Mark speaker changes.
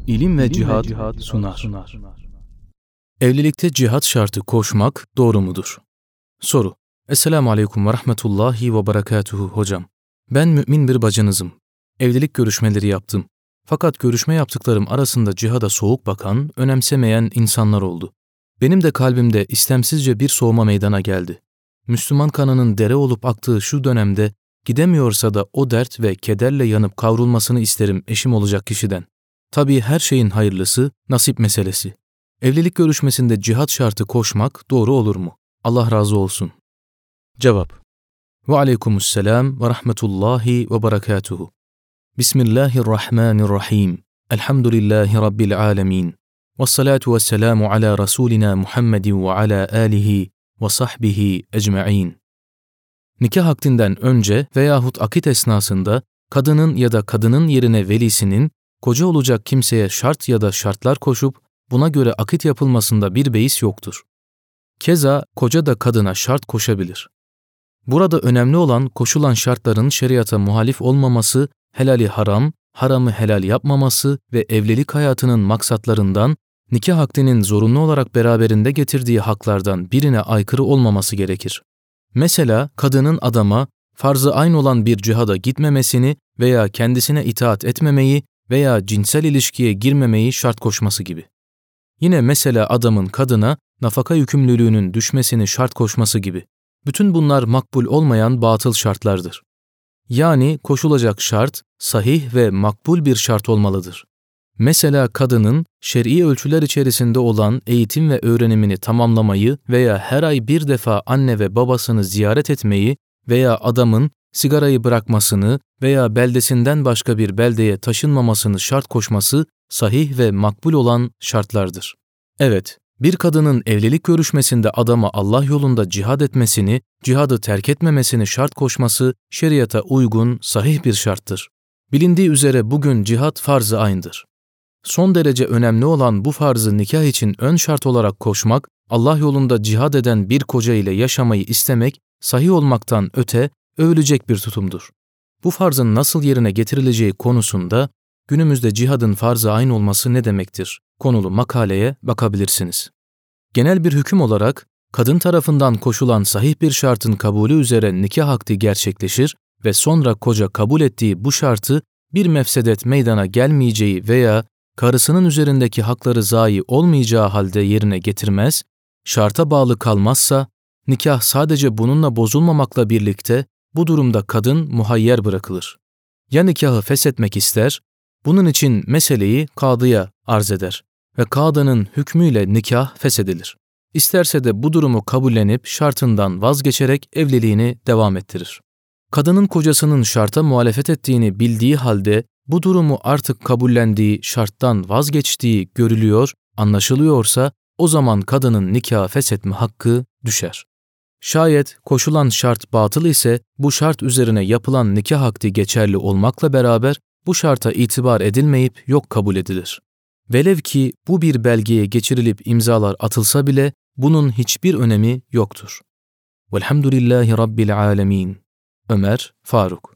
Speaker 1: İlim ve Cihad sunar. Evlilikte cihat şartı koşmak doğru mudur? Soru. Esselamu Aleyküm ve Rahmetullahi ve Berekatuhu hocam. Ben mümin bir bacınızım. Evlilik görüşmeleri yaptım. Fakat görüşme yaptıklarım arasında cihada soğuk bakan, önemsemeyen insanlar oldu. Benim de kalbimde istemsizce bir soğuma meydana geldi. Müslüman kanının dere olup aktığı şu dönemde gidemiyorsa da o dert ve kederle yanıp kavrulmasını isterim eşim olacak kişiden. Tabii her şeyin hayırlısı nasip meselesi. Evlilik görüşmesinde cihat şartı koşmak doğru olur mu? Allah razı olsun. Cevap. Ve aleykümüsselam ve rahmetullahi ve berekatuhu. Bismillahirrahmanirrahim. Elhamdülillahi Rabbil alemin. Vessalatu vesselamu ala Resulina Muhammedin ve ala alihi ve sahbihi ecma'in. Nikah akdinden önce veyahut akit esnasında kadının ya da kadının yerine velisinin koca olacak kimseye şart ya da şartlar koşup buna göre akit yapılmasında bir beis yoktur. Keza koca da kadına şart koşabilir. Burada önemli olan koşulan şartların şeriata muhalif olmaması, helali haram, haramı helal yapmaması ve evlilik hayatının maksatlarından nikah akdinin zorunlu olarak beraberinde getirdiği haklardan birine aykırı olmaması gerekir. Mesela kadının adama farz-ı ayn olan bir cihada gitmemesini veya kendisine itaat etmemeyi veya cinsel ilişkiye girmemeyi şart koşması gibi. Yine mesela adamın kadına nafaka yükümlülüğünün düşmesini şart koşması gibi. Bütün bunlar makbul olmayan batıl şartlardır. Yani koşulacak şart, sahih ve makbul bir şart olmalıdır. Mesela kadının şer'i ölçüler içerisinde olan eğitim ve öğrenimini tamamlamayı veya her ay bir defa anne ve babasını ziyaret etmeyi veya adamın sigarayı bırakmasını veya beldesinden başka bir beldeye taşınmamasını şart koşması sahih ve makbul olan şartlardır. Evet, bir kadının evlilik görüşmesinde adama Allah yolunda cihad etmesini, cihadı terk etmemesini şart koşması şeriata uygun, sahih bir şarttır. Bilindiği üzere bugün cihad farz-ı ayn'dır. Son derece önemli olan bu farzı nikah için ön şart olarak koşmak, Allah yolunda cihad eden bir koca ile yaşamayı istemek, sahih olmaktan öte, övülecek bir tutumdur. Bu farzın nasıl yerine getirileceği konusunda, günümüzde cihadın farz-ı ayn olması ne demektir? Konulu makaleye bakabilirsiniz. Genel bir hüküm olarak, kadın tarafından koşulan sahih bir şartın kabulü üzere nikah akdi gerçekleşir ve sonra koca kabul ettiği bu şartı bir mefsedet meydana gelmeyeceği veya karısının üzerindeki hakları zayi olmayacağı halde yerine getirmez, şarta bağlı kalmazsa, nikah sadece bununla bozulmamakla birlikte bu durumda kadın muhayyer bırakılır. Ya nikahı feshetmek ister, bunun için meseleyi kadıya arz eder ve kadının hükmüyle nikah feshedilir. İsterse de bu durumu kabullenip şartından vazgeçerek evliliğini devam ettirir. Kadının kocasının şarta muhalefet ettiğini bildiği halde bu durumu artık kabullendiği, şarttan vazgeçtiği görülüyor, anlaşılıyorsa o zaman kadının nikahı feshetme hakkı düşer. Şayet koşulan şart batıl ise bu şart üzerine yapılan nikah akdi geçerli olmakla beraber bu şarta itibar edilmeyip yok kabul edilir. Velev ki bu bir belgeye geçirilip imzalar atılsa bile bunun hiçbir önemi yoktur. Velhamdülillahi Rabbil alemin. Ömer Faruk.